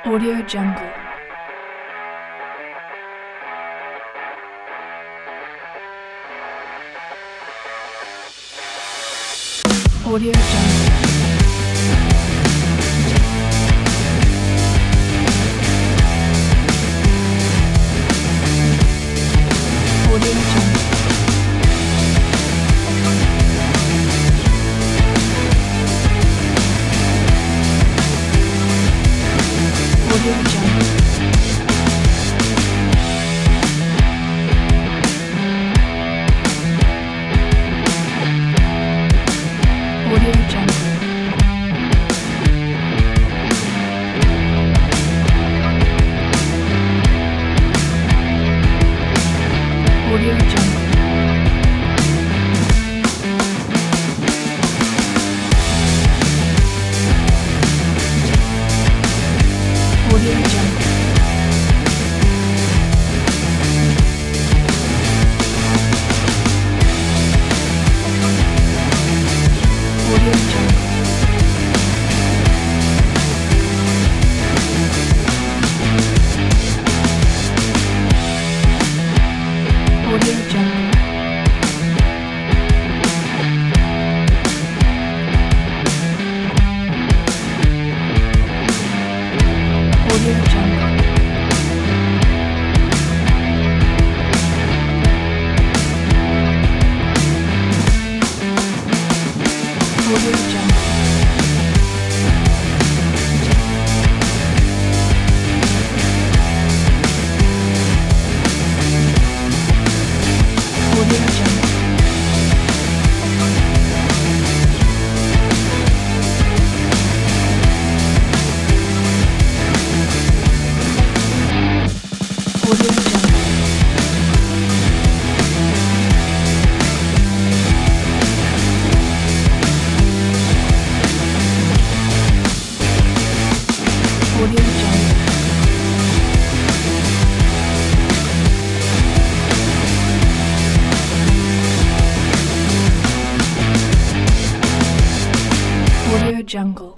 Audio Jungle. Audio Jungle. Audio Jungle. Audio Jungle. Audio Jungle. Audio Jungle. Audio Jungle. Audio Jungle. Audio Jungle. Audio Jungle. Audio Jungle. Audio Jungle. Audio Jungle. Audio Jungle. Audio Jungle.